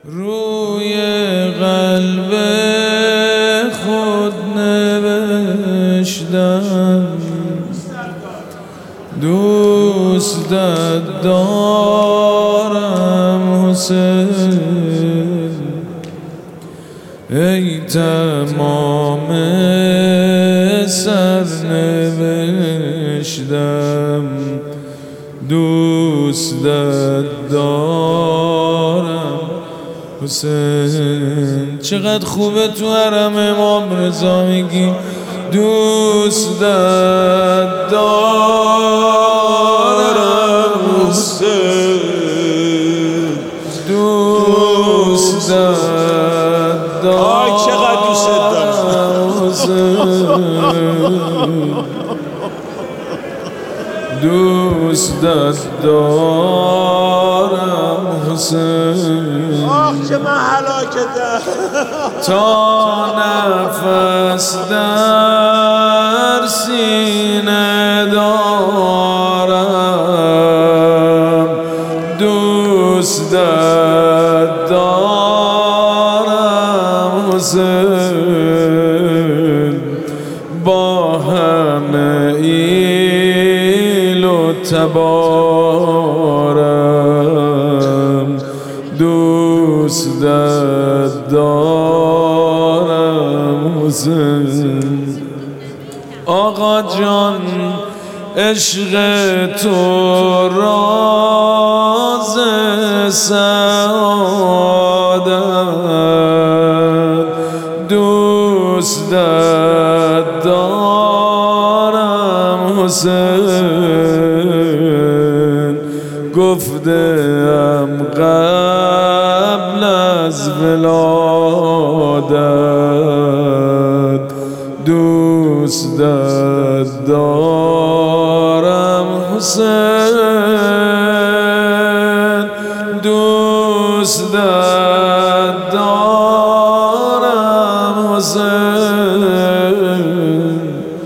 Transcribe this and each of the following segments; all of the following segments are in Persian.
روی قلب خود نوشتم دوستت دارم حسین، ای تمام سرنوشتم دوستت دارم حسین. چقدر خوبه تو حرم امام رضا میگی دوستت دارم حسین، دوستت دارم چقدر دوست دارم حسین، دوستت دارم حسین. آخ که من هلاکتم تا نفس در سینه دارم دوستت دارم حسین، با همه ایل و تبارم دوستت دارم حسین. آقا جان عشق تو راز سعادت دوستت دارم حسین، گفتم قبل از ولادت دوستت دارم حسین، دوستت دارم حسین،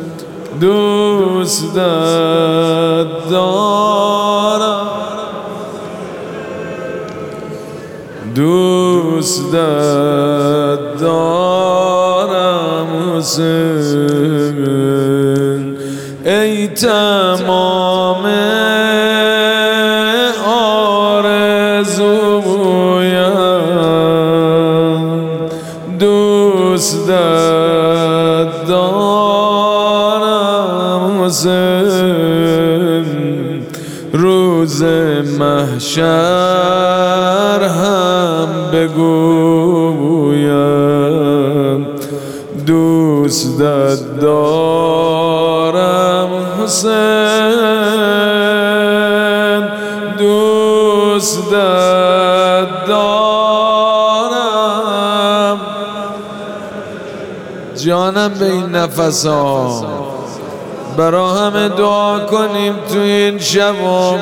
دوستت دارم، دوستت دارم حسین، ای تمام آرزویم دوستت دارم حسین، روز محشر هم بگویم دوستت دارم حسین، دوستت دارم. جانم به این نفس ها برا همه دعا کنیم تو این شبم،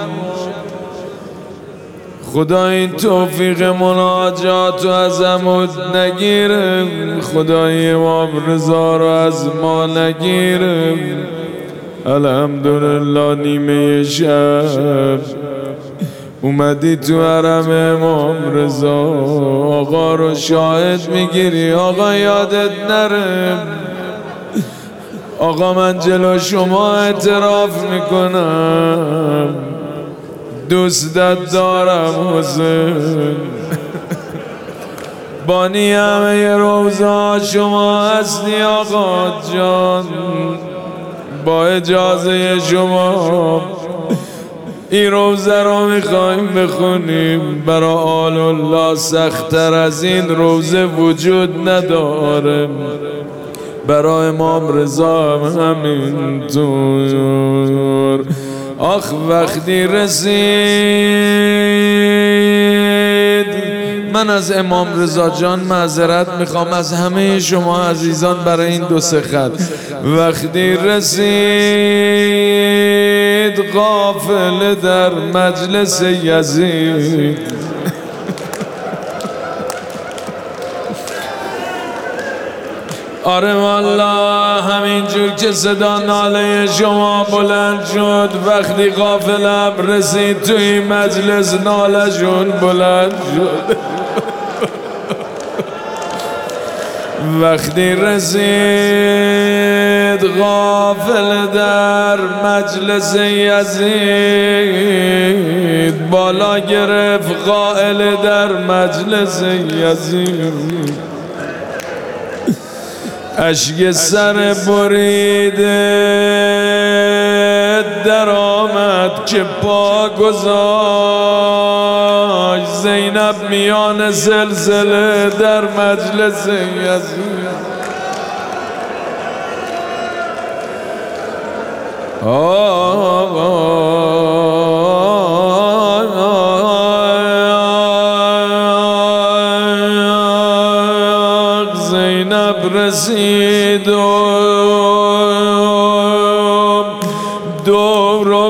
خدا این توفیق مناجات رو ازمون نگیره، خدای امام رضا رو از ما نگیره. الحمدلله نیمه شب اومدی تو حرم امام رضا، آقا رو شاهد میگیری. آقا یادت نره، آقا من جلو شما اعتراف میکنم دوستت دارم حسین، بانی همه روزا شما هستی آقا جان، با اجازه شما این روزه رو میخوایم بخونیم، برا آل الله سخت‌تر از این روزه وجود نداره، برا امام رضا هم همینطور. آخ وقتی رسید، من از امام رضا جان معذرت میخوام از همه شما عزیزان برای این دو سه خط. وقتی رسید قافله در مجلس یزید، آره والله همینجور که صدا ناله شما بلند شد، وقتی قافلم رسید توی مجلس نالشون بلند شد. وقتی رسید غافل در مجلس یزید، بالا گرفت قائل در مجلس یزید، اشک سر بریده در آمد که پا گذاشت زینب میان زلزله در مجلس یزید. زینب رسید و دور و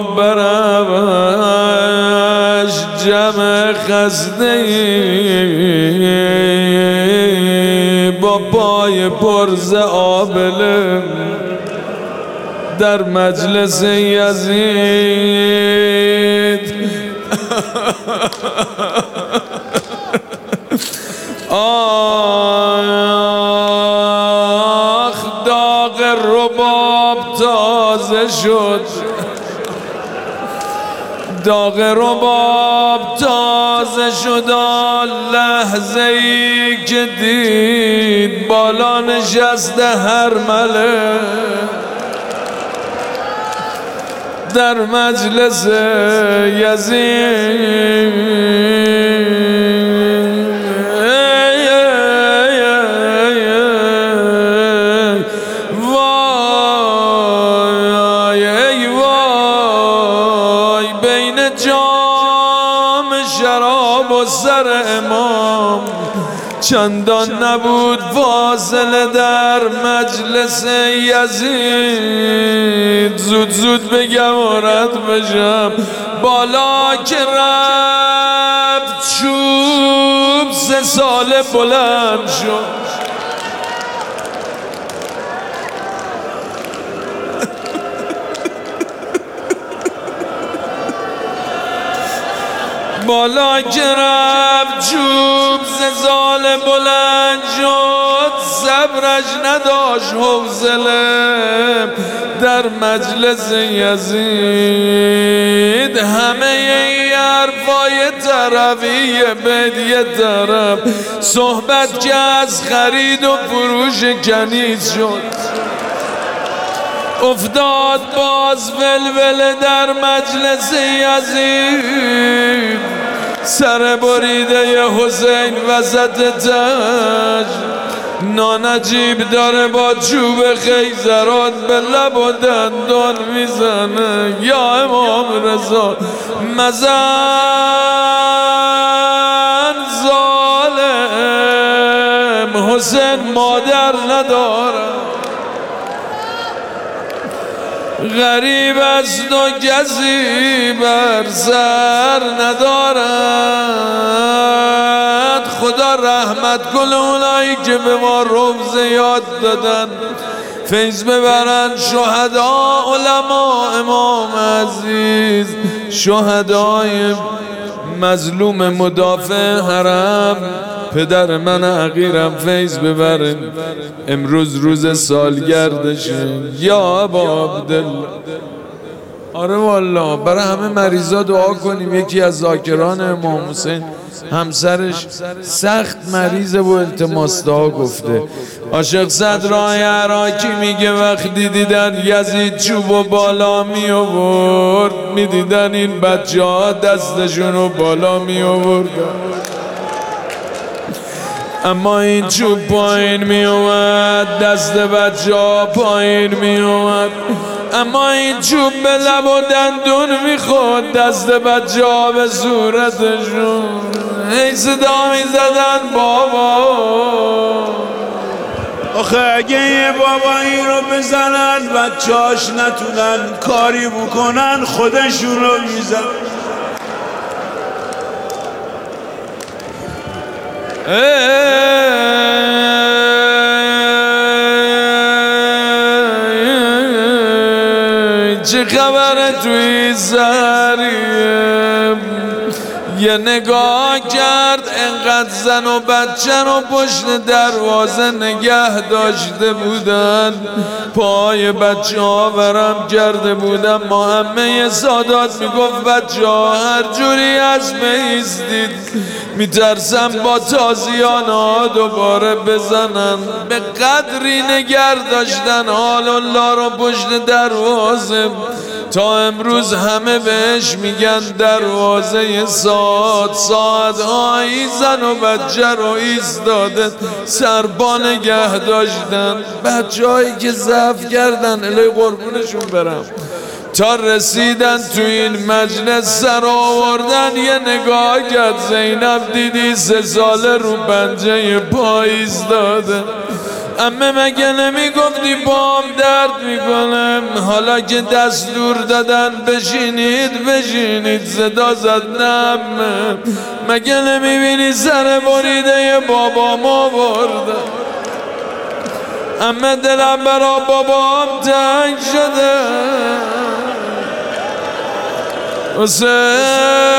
برش جمع خسته با پای پرز آبله در مجلس یزید. آخ داغ رباب تازه شد، داغ رباب تازه شد لحظه ای که دید بالا نشسته هرمله در مجلس یزید. وای بین جام شراب و سر امام چندان نبود فاصله در مجلس یزید. زود زود بگم و رد بشم بالا که رفت چوب 3 ساله بلند شد. بالا که رفت چوب 3 ساله بلند شد، صبرش نداشت حوصله در مجلس یزید. همه این حرفای طرفی بد یه طرف صحبت که از خرید و فروش کنیز شد، افتاد باز ولوله در مجلس یزید. سر بریده ی حسین وسط تاج، نانجیب داره با چوب خیزرات به لب و دندان میزنه. یا امام رضا مزن ظالم، حسین مادر نداره، غریب است و کسی بر سر ندارد. خدا رحمت کن اونایی که به ما روز یاد دادن، فیض ببرن شهدا علما امام عزیز، شهدای مظلوم مدافع حرم پدر من حقیرم فیض ببرن. امروز روز سالگردشه یا ابا عبدالله. آره والله برای همه مریضا دعا کنیم. یکی از ذاکران امام حسین همسرش سخت مریضه و التماس دعا گفته. عاشق صدرای عراقی میگه وقتی دیدن یزید چوبو بالا می آورد، میدیدن این بچه ها دستشونو بالا می آورد، اما این چوب پایین می اومد، دست بچه ها پایین می اومد. اما این چوب به لب و دندون می خورد، دست بچه ها به صورتشون. ای صدا می زدن بابا. آخه اگه یه بابایی رو بزنن بچه‌هاش نتونن کاری بکنن خودشون رو میزن. چه خبره توی سریم؟ یه نگاه کرد انقدر زن و بچه رو پشت دروازه نگه داشته بودن، پای بچه ها ورم کرده بودن. محمد سادات میگفت بچه ها هر جوری از میستید میترسم با تازیان ها دوباره بزنن. به قدری نگر داشتن حال الله رو پشت دروازه تا امروز همه بهش میگن دروازه ساعتهایی زن و بچه رو ایستاده سربا نگه داشتن. بچه هایی که ضعف کردن الهی قربونشون برم تا رسیدن تو این مجلس سر آوردن. یه نگاه کرد زینب دیدی 3 ساله رو پنجه پاییز داده. امه مگه نمی گفتی بام درد میکنم؟ حالا که دستور دادن بشینید صدا زد نه مگه نمی بینی سر بریده بابا ما برده؟ امه دلم برا بابام تنگ شده. حسین